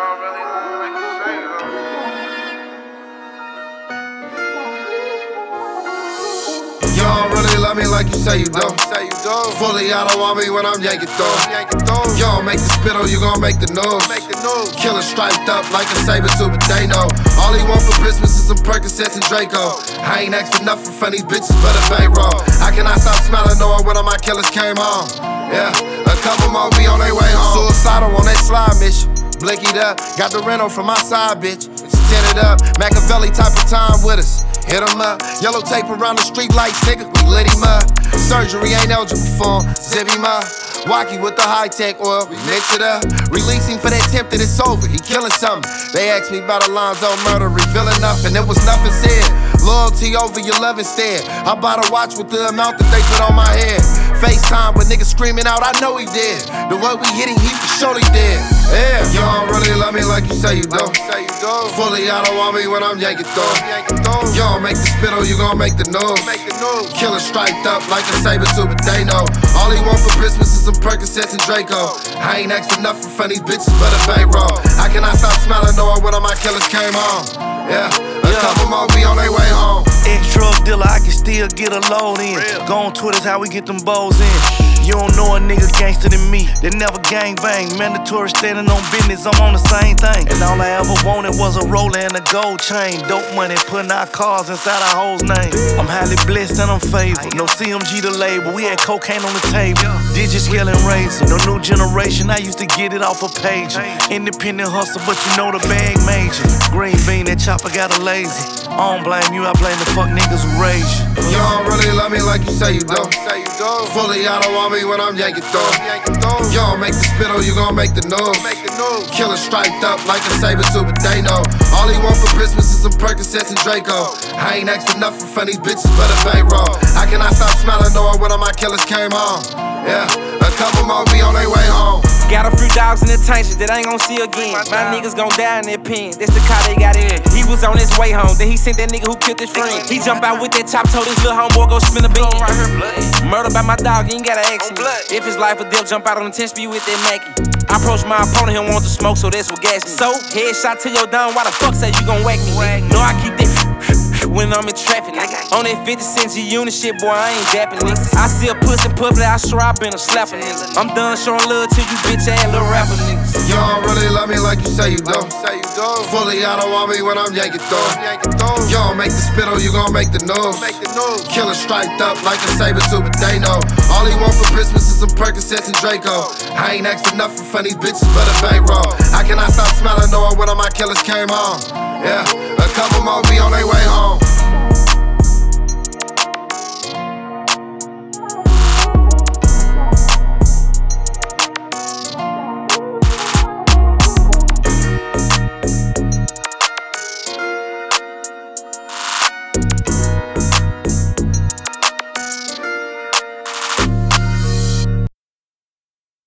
Y'all really like you say, You don't really love me like you say you do. Fully out of want me when I'm yanking through. You don't make the spittle, you gon' make the news. Killer striped up like a saber tooth, but they know. All he want for Christmas is some Percocets and Draco. I ain't asked for nothing from these bitches but a bankroll. I cannot stop smiling knowing one of my killers came home. Yeah, a couple more be on their way home. Suicidal on that slide mission. Blinkied up, got the rental from my side, bitch. It's tinted up, Machiavelli type of time with us. Hit him up, yellow tape around the street lights, nigga, we lit him up. Surgery ain't eligible for him, zip him up. Wacky with the high-tech oil, we mix it up. Release him for that temp that it's over, he killing something. They asked me about Alonzo murder, revealing nothing, it was nothing said. Loyalty over your love instead. I bought a watch with the amount that they put on my head. FaceTime with niggas screaming out, I know he did. The way we hit him, he for sure he did. Yeah, you don't really love me like you say you do. Fully out of want me when I'm yanking through. You don't make the spittle, you gon' make the news. Killer striped up like a saber tooth, but they know. All he want for Christmas is some Percocets and Draco. I ain't asked for nothing from these bitches but a bankroll. I cannot stop smiling knowing one of my killers came home. Yeah, a couple more be on their way home. Ex-drug dealer, I can still get a load in. Go on Twitter's how we get them bows in. You don't know a nigga gangster than me. They never gang bang. Mandatory standing on business, I'm on the same thing. And all I ever wanted was a roller and a gold chain. Dope money, putting our cars inside our hoes' name. I'm highly blessed and I'm favored. No CMG to label, we had cocaine on the table. Digit scale and razor. No new generation, I used to get it off a page. Independent hustle, but you know the bag major. Green bean, that chopper got a laser. I don't blame you, I blame the fuck niggas who raised you. You don't really love me like you say you do. Fully out of want me when I'm yanking through. You don't make the spittle, you gon' make the news. Killer striped up like a saber tooth, but they know. All he want for Christmas is some Percocets and Draco. I ain't asked for nothing from these bitches but a bankroll. I cannot stop smiling knowing one of my killers came home. Yeah, a couple more be on their way home. Got a few dogs in the tank that I ain't gon' see again. My niggas gon' die in their pen. That's the car they got in. He was on his way home, then he sent that nigga who killed his friend. He jump out with that chop, told his little homeboy go spin a bean. Murder by my dog, you ain't gotta ask me. If his life or death, jump out on the 10 speed with that Mackie. I approach my opponent, he don't want to smoke, so that's what gas me. So, headshot to your down, why the fuck say you gon' whack me? No, I keep that when I'm in traffic, nigga. On that 50 cent G-Unit shit, boy, I ain't dapping, nigga. I see a pussy public, I swear I been a slapper, nigga. I'm done showing love to you bitch ass little rapper, niggas. You don't really love me like you say you do. Fully out of want me when I'm yanking through. You don't make the spittle, you gon' make the news. Killer striped up like a saber tooth, but they know. All he want for Christmas is some Percocets and Draco. I ain't asked for nothing from these bitches but a bankroll. I cannot stop smiling knowing one of my killers came home. Yeah, a couple more be